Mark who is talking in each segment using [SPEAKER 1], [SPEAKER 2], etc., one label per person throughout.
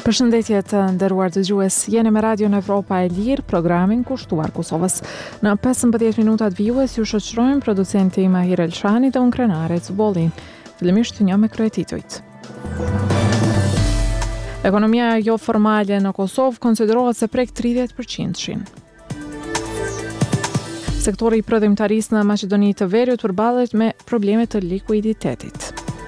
[SPEAKER 1] Përshëndetje të nderuar dëgjues, jeni me Radion Evropa e Lirë, programin kushtuar Kosovës. Në 15 minutat vijues ju shoqërojmë producenti Mahir Elshani dhe unë Krenare Cubolli. Fillimisht një me kryetitujt. Ekonomia jo formale në Kosovë konsiderohet se prek 30%. Sektori i prodhimtarisë në Maqedoni të Veriut përballet me probleme të likuiditetit.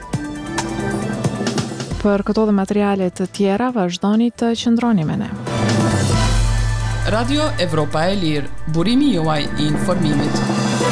[SPEAKER 1] Për këto dhe materiale të tjera, vazhdoni të qëndroni me ne.
[SPEAKER 2] Radio Evropa e Lirë, burimi juaj i informimit.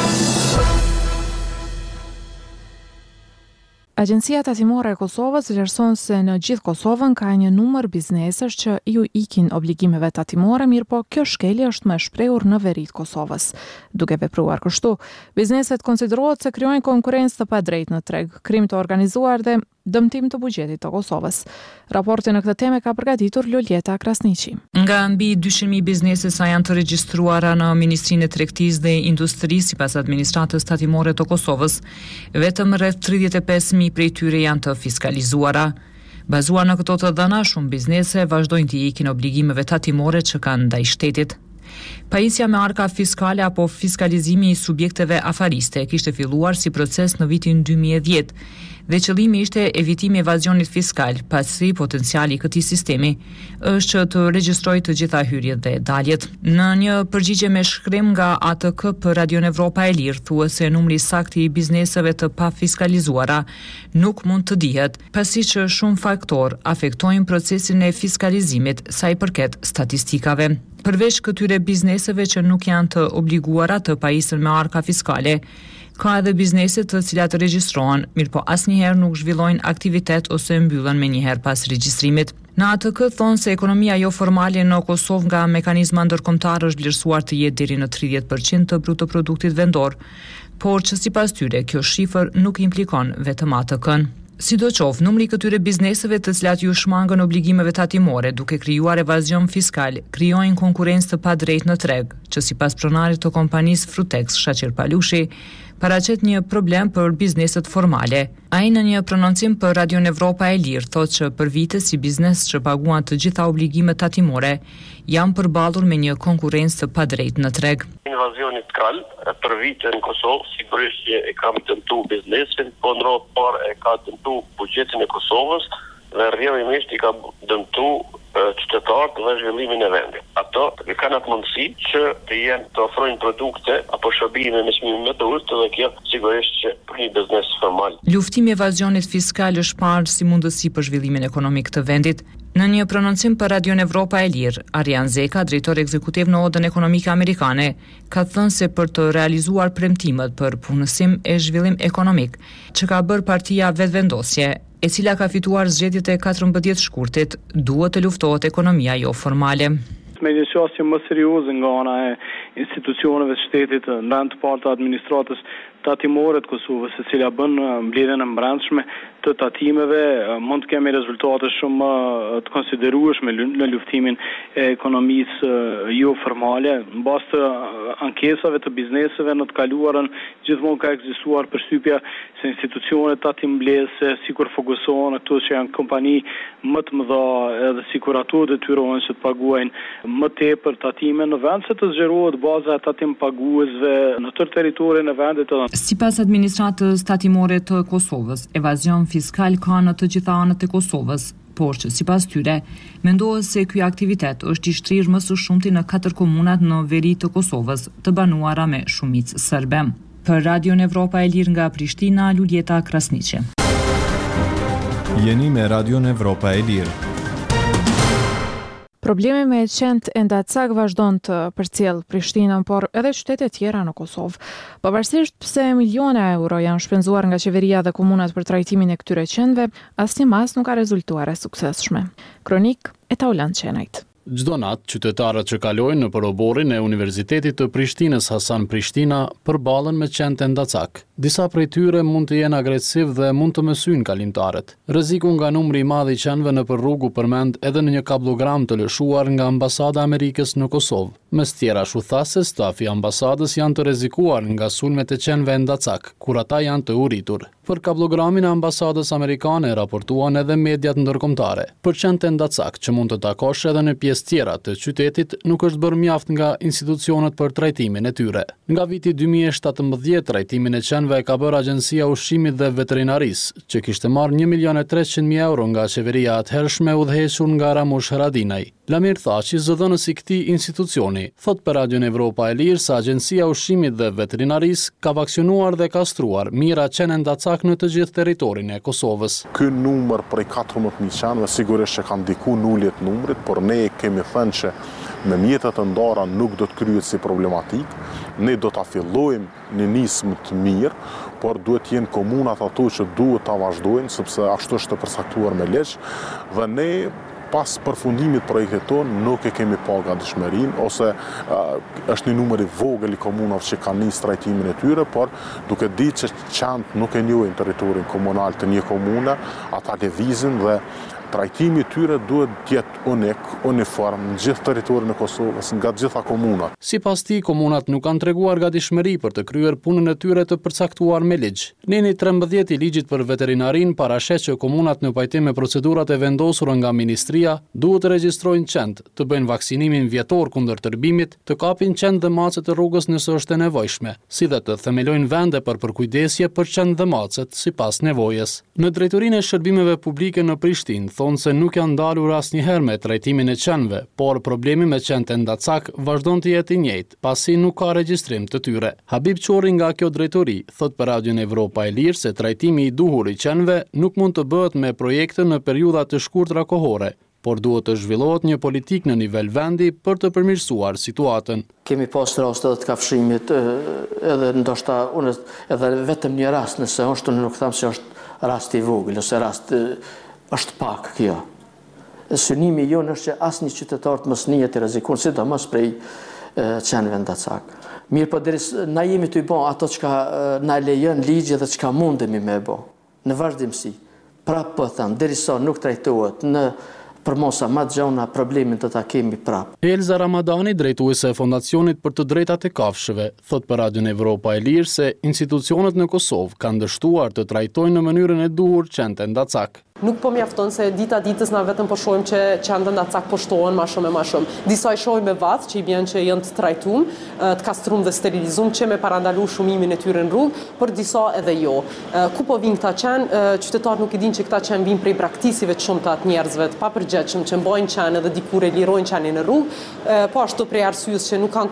[SPEAKER 1] Agjencia Tatimore e Kosovës vlerëson se në gjithë Kosovën ka një numër biznesesh që ju ikin obligimeve tatimore, mirë po kjo shkelje është më e shprehur në veri të Kosovës. Duke vepruar kështu, bizneset konsiderohet se krijojnë konkurrencë të padrejtë në treg, krim të organizuar dhe dëmtim të buxhetit të Kosovës. Raportin në këtë temë ka përgatitur Luleta Krasniqi.
[SPEAKER 3] Nga mbi 200.000 biznese sa janë të regjistruara në Ministrinë e Tregtisë dhe Industrisë sipas administratës tatimore të Kosovës, vetëm rreth 35.000 prej tyre janë të fiskalizuara. Bazuar në këto të dhëna, shumë biznese vazhdojnë të ikin obligimeve tatimore që kanë ndaj shtetit. Pajisja me arka fiskale apo fiskalizimi i subjekteve afariste kishte filluar si proces në vitin 2010 dhe qëllimi ishte evitimi i evazionit fiskal, pasi potenciali i këtij sistemi është që të regjistrojë të gjitha hyrjet dhe daljet. Në një përgjigje me shkrim nga ATK për Radion Evropa e Lirë, thuhet se numri saktë i bizneseve të pafiskalizuara nuk mund të dihet, pasi që shumë faktorë afektojnë procesin e fiskalizimit sa i përket statistikave. Përveç këtyre bizneseve që nuk janë të obliguara të pajisen me arka fiskale, ka edhe biznese të cilat regjistrohen, mirë po asnjëherë nuk zhvillojnë aktivitet ose mbyllen menjëherë pas regjistrimit. Në ATK thonë se ekonomia jo formale në Kosovë nga mekanizma ndërkombëtar është vlerësuar të jetë deri në 30% të brutoproduktit vendor, por që sipas tyre kjo shifër nuk implikon vetëm ATK-n. Sidoqoftë, numri i këtyre bizneseve të cilat ju shmangën obligimeve tatimore duke krijuar evazion fiskal, krijojnë konkurrencë të padrejtë në treg, që sipas pronarit të kompanisë Frutex Shaqir Palushi, paraqet një problem për bizneset formale. Ai në një prononcim për Radion Evropa e Lirë thotë që për vite si biznes që paguan të gjitha obligimet tatimore, janë përballur me një konkurrencë të padrejtë në treg.
[SPEAKER 4] Invazionit kal për vite në Kosovë, sigurisht që e kam dëmtu biznesin, po në rreth parë e ka dëmtu buxhetin e Kosovës dhe rrjedhimisht i ka dëmtu qytetarët dhe zhvillimin e vendit. Ato kanë atë mundësi që të jenë të ofrojnë produkte apo shërbime me çmime më të ulët dhe kjo sigurisht që për një biznes formal.
[SPEAKER 3] Luftimi i evazionit fiskal është parë si mundësi për zhvillimin ekonomik të vendit. Në një prononcim për Radion Evropa e Lirë, Arjan Zeka, drejtor ekzekutiv në Odën Ekonomike Amerikane, ka thënë se për të realizuar premtimet për punësim e zhvillim ekonomik, që ka bërë partia vetëvendosje, e cila ka fituar zgjedhjet e 14 shkurtit, duhet të luftohet ekonomia jo formale.
[SPEAKER 5] Me një qasje më serioze nga ana e institucioneve të shtetit, në të parë të administratës tatimore të Kosovës, e cila bën mbledhjen e brendshme të tatimeve, mund të kemi rezultate shumë të konsiderueshme në luftimin e ekonomisë jo formale. Në bazë të ankesave të bizneseve në të kaluarën, gjithmonë ka ekzistuar përshtypja se institucionet tatimblese sikur fokusohen ato që janë kompani më të mëdha edhe sikur ato detyrohen që të paguajnë më tepër tatime në vend se të zgjerohet baza e tatim paguesve në tërë territorin e vendit.
[SPEAKER 3] Sipas administratës tatimore të Kosovës, evazion fiskal ka në të gjitha anët e Kosovës, por që sipas tyre, mendohet se ky aktivitet është i shtrirë më së shumti në 4 komunat në veri të Kosovës, të banuara me shumicë serbe. Për Radion Evropa e Lirë nga Prishtina, Luleta Krasniqi.
[SPEAKER 6] Jeni me Radion Evropa e Lirë.
[SPEAKER 1] Problemi me qend e Ndacak vazhdon të përcjell Prishtinën, por edhe qytete tjera në Kosovë. Pavarësisht pse miliona euro janë shpenzuar nga qeveria dhe komunat për trajtimin e këtyre qendve, asnjë mas nuk ka rezultuar e suksesshme. Kronik e Taulant Qenajt.
[SPEAKER 7] Çdo natë, qytetarët që kalojnë në përoborin e Universitetit të Prishtinës Hasan Prishtina përballen me qend e Ndacak. Disa prej tyre mund të jenë agresiv dhe mund të mësyjnë kalimtarët. Rreziku nga numri i madh i qenve në rrugë përmend edhe në një kablogram të lëshuar nga Ambasada e Amerikës në Kosovë. Mes tjera shuthase, stafi i ambasadës janë të rrezikuar nga sulmet e qenve e Ndacak, kur ata janë të uritur. Për kablogramin e ambasadës amerikane raportuan edhe mediat ndërkombëtare. Për qenë ndacak që mund të takosh edhe në pjesë tjera të qytetit nuk është bërë mjaft nga institucionet për trajtimin e tyre. Nga viti 2017 trajtimin e qenve ka bërë Agjencia Ushqimit dhe Veterinarisë, që kishte marrë 1.300.000 euro nga qeveria atëhershme udhëhequr nga Ramush Haradinaj. Lamir Thaçi, zëdhënës i këtij institucioni, thot për Radion Evropa e Lirë se Agjencia Ushqimit dhe Veterinarisë ka vaksionuar dhe kastruar mijëra qene ndacak në të gjithë territorin e Kosovës.
[SPEAKER 8] Ky numër prej 14.000 qenëve sigurisht që kanë ndiku në uljet numrit, por ne kemi thënë që me mjetet e ndara nuk do të kryhet si problematik. Ne do ta fillojmë në nismë të mirë, por duhet jenë komunat ato që duhet ta vazhdojnë, sepse ashtu është përcaktuar me ligj, dhe ne pas përfundimit projektit tonë nuk e kemi pa gatishmërinë, ose është një numër i vogël i komunave që kanë nisë trajtimin e tyre, por duke ditë që qenët nuk e njohin territorin komunal të një komune, ata lëvizin dhe trajtimi i tyre duhet të jetë unik, uniform në gjithë territorin e Kosovës, nga të gjitha komunat.
[SPEAKER 7] Sipas tij, komunat nuk kanë treguar gatishmëri për të kryer punën e tyre të përcaktuar me ligj. Neni 13 i ligjit për veterinarin parashet që komunat në pajtim me procedurat e vendosura nga ministria duhet të regjistrojnë qend, të bëjnë vaksinimin vjetor kundër tërbimit, të kapin qend dhe macet e rrugës nëse është e nevojshme, si dhe të themelojnë vende për përkujdesje për qend dhe macet sipas nevojës. Në drejtorinë e shërbimeve publike në Prishtinë thonë se nuk janë ndalur asnjëherë me trajtimin e qenëve, por problemi me qenë të ndacak vazhdon të jetë i njëjtë, pasi nuk ka regjistrim të tyre. Habib Qori nga kjo drejtori thot për Radion Evropa e Lirë se trajtimi i duhur i qenëve nuk mund të bëhet me projekte në periudha të shkurtra kohore, por duhet të zhvillohet një politik në nivel vendi për të përmirësuar situatën.
[SPEAKER 9] Kemi pas raste të kafshimit, edhe ndoshta unë edhe vetëm një rast, nëse është nuk them se është rast i vogël ose rast është pak kjo. Synimi jonë është që asnjë qytetar të mos njihet i rrezikon, sidomos prej qenëve ndacak. Mirë, po na jemi të i bë ato çka na lejon ligji dhe çka mundemi me bë. Në vazhdimsi. Prapë po them, derisa nuk trajtohet në për mosa ma gjona problemin të ta kemi prap.
[SPEAKER 7] Elza Ramadani, drejtuese e Fondacionit për të drejtat e kafshëve, thot për Radion Evropa e Lirë se institucionet në Kosovë kanë dështuar të trajtojnë në mënyrën e duhur qenët e ndacak.
[SPEAKER 10] Nuk po mjafton se dita ditës na vetëm po shohim që qenët e ndacak po shtohen më shumë e më shumë. Disa i shohim me vath që i bën që janë të trajtuar, të kastruar dhe sterilizuar që me parandalu shumimin e tyre në rrugë, por disa edhe jo. Ku po vinë këta qenë? Qytetarët nuk i dinë që këta qenë vinë prej braktisive të shumta të njerëzve, të papërgjegjshëm që mbajnë qenë dhe dikur e lirojnë qenin në rrugë, po ashtu prej arsyes që nuk kanë